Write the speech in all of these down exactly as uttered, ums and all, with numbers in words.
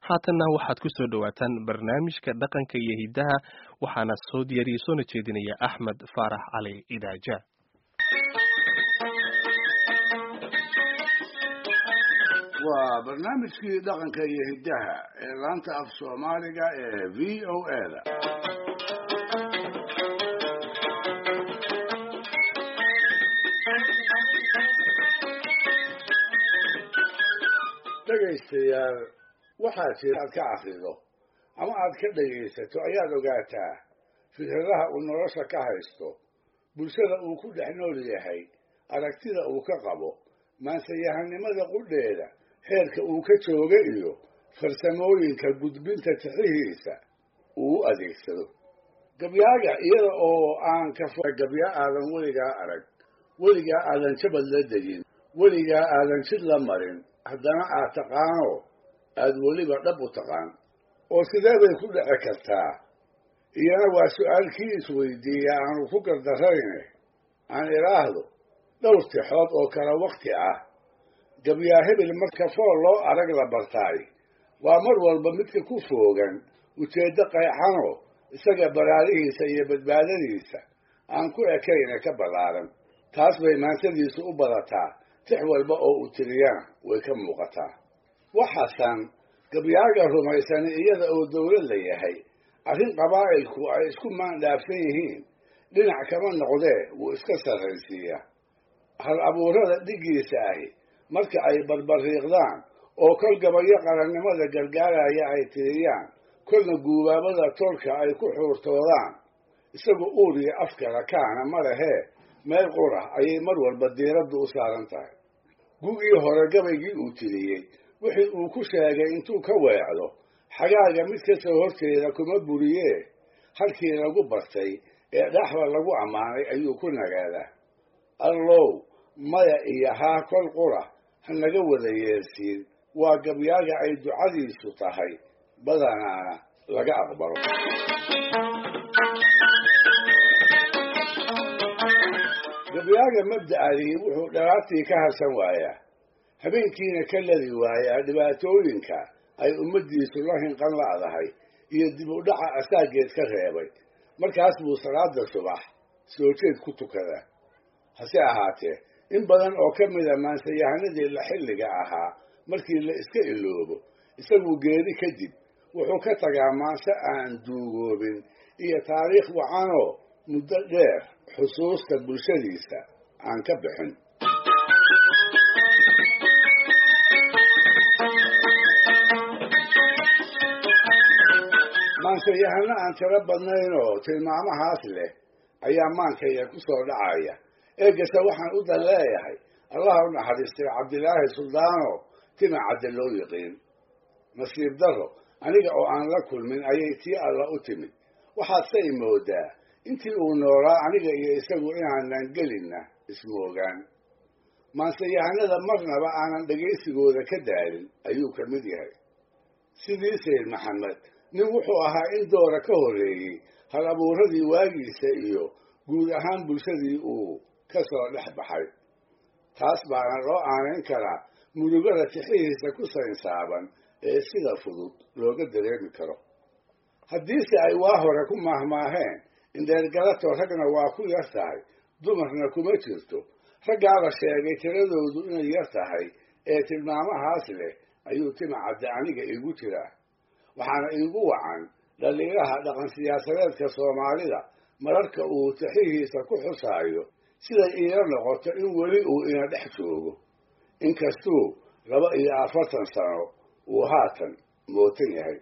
haatanna waxaad ku soo dhawaataan barnaamijka dhaqanka iyo hidaha waxaana soo diyaariyey soona jeedinaya axmed faarax cali idaaja. waa barnaamijkii dhaqanka iyo hidaha ee laanta af soomaaliga ee v o a da. dhegaystayaal waxaa jira aad ka akrido ama aad ka dhegaysato ayaad ogaataa fikradaha uu nolosha ka haysto, bulshada uu ku dhex nool yahay, aragtida uu ka qabo, maansayahanimada qudheeda heerka uu ka jooga iyo farsamooyinka gudbinta tixihiisa uu u adeegsado. gabyaaga iyada oo aan ka fo gabya aadan weligaa arag, weligaa aadan jabad la degin, weligaa aadan jid la marin, haddana aad taqaano aad weliba dhab u taqaan oo sidee bay ku dhici kartaa? iyana waa su-aalkii isweydiiya aanu ku gardarrayne aan idhaahdo dhowr tixood oo kale wakti ah. gabyaa hebel marka fool loo arag la bartaay waa mar walba midka ku foogan ujeeddo qayxanoo isaga baraarihiisa iyo badbaadadiisa aan ku ekayne ka ballaaran. taas bay maansadiisu u badataa, tix walba oo u tiriyana way ka muuqataa. waxaasan gabyaaga rumaysani iyada oo dawlad la yahay, arrin qabaa'ilku ay isku maandhaafsan yihiin dhinac kama noqdee wuu iska sarraysiiyaa. hal abuurada dhiggiisa ahi marka ay barbariiqdaan oo kol gabayo qarannimada gargaaraya ay tiriyaan, kolna guubaabada tolka ay ku xuurtoodaan, isagu uur iyo afkala kaana ma lehee meel qura ayay mar walba diiraddu u saaran tahay. gugii hore gabaygii uu tiriyey wixii uu ku sheegay intuu ka weecdo xagaaga mid ka soo horjeeda kuma buriyee halkii lagu bartay ee dhaxda lagu ammaanay ayuu ku nagaadaa. allow maya iyo haa kol qura ha naga wada yeelsiin waa gabyaaga ay ducadiisu tahay badanaana laga aqbalo. gabyaaga mabda'adii wuxuu dhalaabtii ka harsan waayaa, habeenkiina ka ladi waayaa dhibaatooyinka ay ummaddiisu la hinqan la'dahay iyo dib u dhaca asaageed ka reebay. markaas buu salaada subax soo jeed ku tukadaa. hase ahaatee in badan oo ka mida maansayahanadii la xilliga ahaa markii la iska iloobo, isagu geeri kadib wuxuu ka tagaa maanse aan duugoobin iyo taariikh wacanoo muddo dheer xusuusta bulshadiisa aan ka bixin. maansayahano aan tiro badnaynoo tilmaamahaas leh ayaa maankayga ku soo dhacaya. eegase waxaan u dan leeyahay allah u naxariistay cabdilaahi suldaano tima cadde loo yiqiin. nasiib darro aniga oo aan la kulmin ayay tii alla u timid. waxaad say moodaa intii uu noolaa aniga iyo isagu inaanan gelinna ismoogaan. maansayahanada marnaba aanan dhegaysigooda ka daalin ayuu ka mid yahay. sidii sayd maxamed nin wuxuu ahaa in doora ka horreeyey hal abuuradii waagiisa iyo guud ahaan bulshadii uu ka soo dhex baxay. taas baana loo aanayn karaa mudugada tixihiisa ku saynsaaban ee sida fudud looga dareemi karo. haddiise ay waa hore ku maahmaaheen indheergalato ragna waa ku yar tahay, dumarna kuma jirto, raggaa la sheegay tiradoodu inay yar tahay ee tilmaamahaas leh ayuu tima cadde aniga iigu jiraa. waxaana iigu wacan dhaliilaha dhaqan siyaasadeedka soomaalida mararka uu tixihiisa ku xusaayo siday iila noqoto in weli uu ina dhex joogo, inkastuu laba iyo afartan sano uu haatan mootan yahay.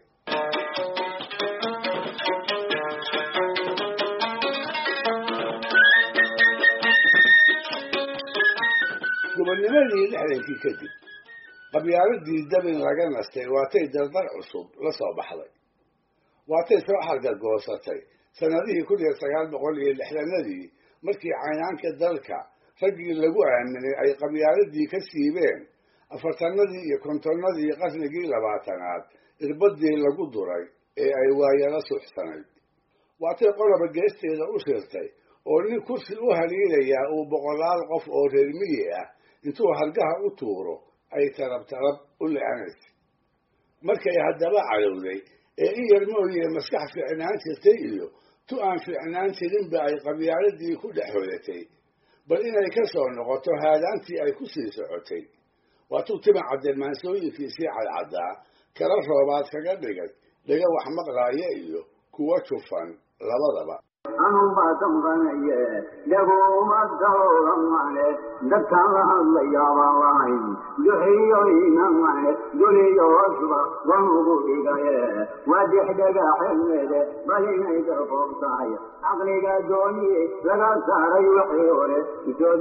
gobonnimadii lixdankii kadib qabyaaladii dabin laga nastay waatay dardar cusub la soo baxday. waatay soo xargagoosatay sanadihii kun iyo sagaal boqol iyo lixdanadii markii caynaanka dalka raggii lagu aaminay ay qabyaaladii ka siibeen afartanadii iyo kontonnadii qarnigii labaatanaad irbadii lagu duray ee ay waayala suuxsanayd. waatay qoloba geesteeda u shirtay oo nin kursi u haliilayaa uu boqolaal qof oo reer miyi ah intuu hargaha u tuuro ay tarab tarab u le-anaysa. markay haddaba cadowday ee in yar mooyee maskax fiicnaan jirtay iyo tu aan fiicnaan jirinba ay qabyaaladii ku dhex hodatay bal inay ka soo noqoto haadaantii ay ku sii socotay waa tuu tima cabdilmaansooyinkiisii cadcaddaa kala roobaad kaga dhigay dhaga wax maqlaaya iyo kuwa jufan labadaba anunba damqanaye dhaguma dawramane dadkaan la hadlayaabaan lahayn duxiyoynamane duniyoosba wanugu dhigaye waa dixdhagaxemede bal inay darqoob tahay caqliga dooniye laga saaray wixii hore soo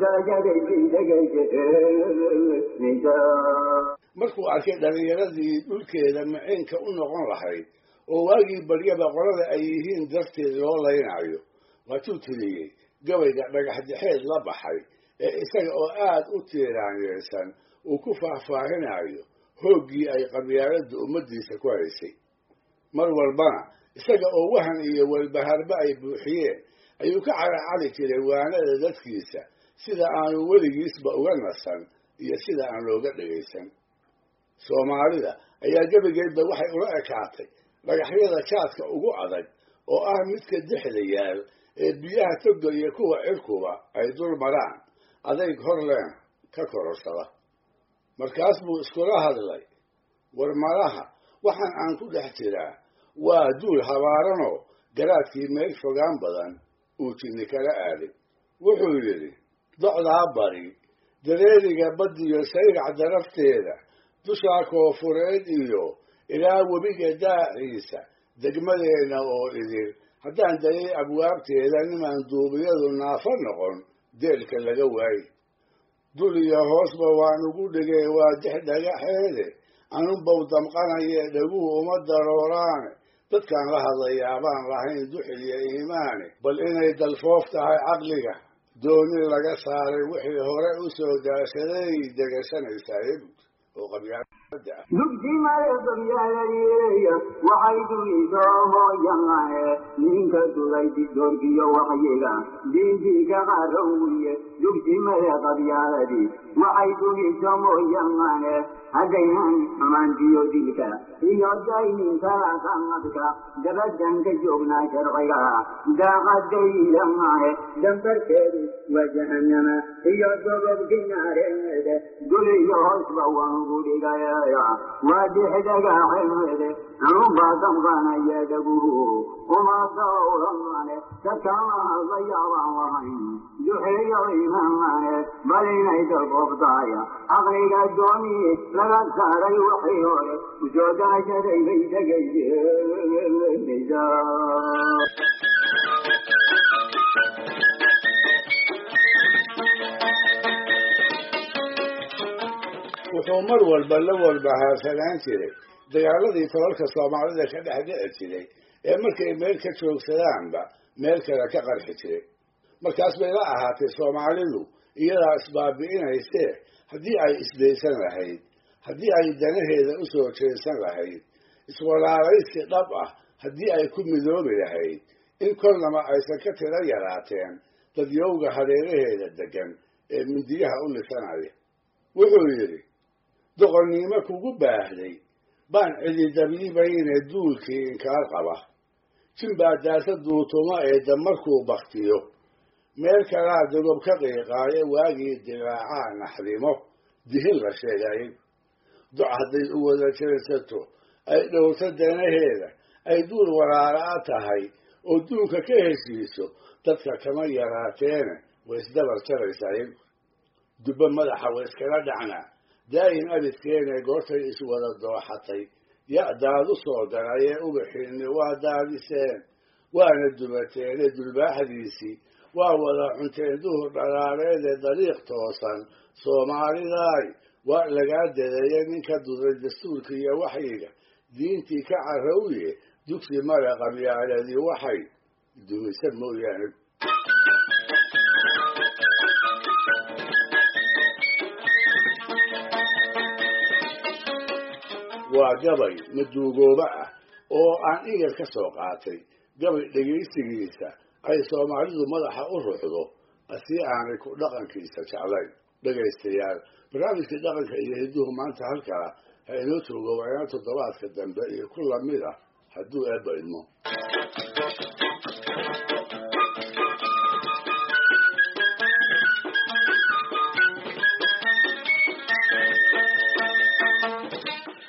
darajadaydindhegaysa markuu arkay dhalinyaradii dhulkeeda maciinka u noqon lahayd oo waagii baryaba qolada ay yihiin darteed loo laynayo waatuu tiriyey gabayga dhagaxdixeed la baxay ee isaga oo aad u tiiraanyeysan uu ku faahfaahinayo hooggii ay qabyaaladda ummaddiisa ku haysay mar walbana isaga oo wahan iyo walbaharba ay buuxiyeen ayuu ka caracali jiray waanada dadkiisa sida aanu weligiisba uga nasan iyo sida aan looga dhegaysan soomaalida ayaa gebigeedba waxay ula ekaatay dhagaxyada jaadka ugu adag oo ah midka dexda yaal ee biyaha toga iyo kuwa cirkuba ay dul maraan adayg hor leen ka kororsada markaas buu iskula hadlay war malaha waxaan aan ku dhex jiraa waa duul habaaranoo garaadkii meel fogaan badan uu jinni kala aaday wuxuu yidhi docdaa bari dareeriga badiyo sayrac darafteeda dushaa koofureed iyo ilaa webiga daaciisa degmadeenna oo idil haddaan dayay abwaabteeda nimaan duubiyadu naafo noqon deelka laga waayi dul iyo hoosba waan ugu dhigay waa dix dhagaxeede anunbow damqanaye dhaguhu uma darooraane dadkaan la hadlayaabaan lahayn duxil iyo iimaane bal inay dalfoof tahay caqliga dooni laga saaray wixii hore u soo daashaday degasanaysaa ebud oo qabyaalada ah dugsimale qabyaaladiiya waxay dunisoohooyanae ninka dulay didoorkiyo waxyiga diintii ka qarowiye dugsimale qabyaaladii waxay dunisomooyanae haddaynan xumaantiyo dilka iyo dayninkala sanadka dabadan ka joognaa sharciga daaqadaylamae dambarkeedu waa jahanama iyo dobobkinaareede duliyo hoosba wanugu dhigaya waa dixdhagaxemede anunbaa damqanaya dhaguhu uma dawramane dadkaan la hadlayaabaan lahayn duxiyo imamane bal inay dalqoobtaaya caqliga dooniye laga saaray wixii hore usoo darajadaybay dhegaysa wuxuu mar walba la walbahaarsanaan jiray dagaaladii tolalka soomaalida ka dhex dhici jiray ee markay meel ka joogsadaanba meel kale ka qarxi jiray markaas bay la ahaatay soomaalidu iyadaa isbaabi'inaysee haddii ay isdaysan lahayd haddii ay danaheeda u soo jeesan lahayd iswalaalaysi dhab ah haddii ay ku midoobi lahayd in kolnaba aysan ka tiro yaraateen dadyowga hareeraheeda degan ee mindiyaha u lisanaya wuxuu yidhi doqonnimo kugu baahday baan cididabiibayne duulkii inkaar qaba jinbaa daasa duutuma ee damarkuu baktiyo meel kalaa dogob ka qiiqaayo waagii dilaacaa naxdimo dihin la sheegayay doc hadday u wada jeesato ay dhowrto danaheeda ay duul waraara'a tahay oo duunka ka heshiiso dadka kama yaraateene way isdabar jaraysaay dubbo madaxa way iskala dhacnaa daayin abidkeene goortay iswada dooxatay ya-daad u soo darayee ubaxiinni waa daadiseen waana dubateene dulbaaxdiisii waa wada cunteen duhur dhalaareede dariiq toosan soomaalidaay waa lagaa dadeeye ninka duday dastuurka iyo waxyiga diintii ka carowye dugsi male qabyaaladii waxay dumisa mooyaane waa gabay maduugooba ah oo aan igar ka soo qaatay gabay dhegaysigiisa ay soomaalidu madaxa u ruxdo asii aanay ku dhaqankiisa jeclayn dhegaystayaal barnaamijkii dhaqanka iyo hidduhu maanta halkaa ha inoo joogo waana toddobaadka dambe iyo ku lamid ah hadduu eebba idmo.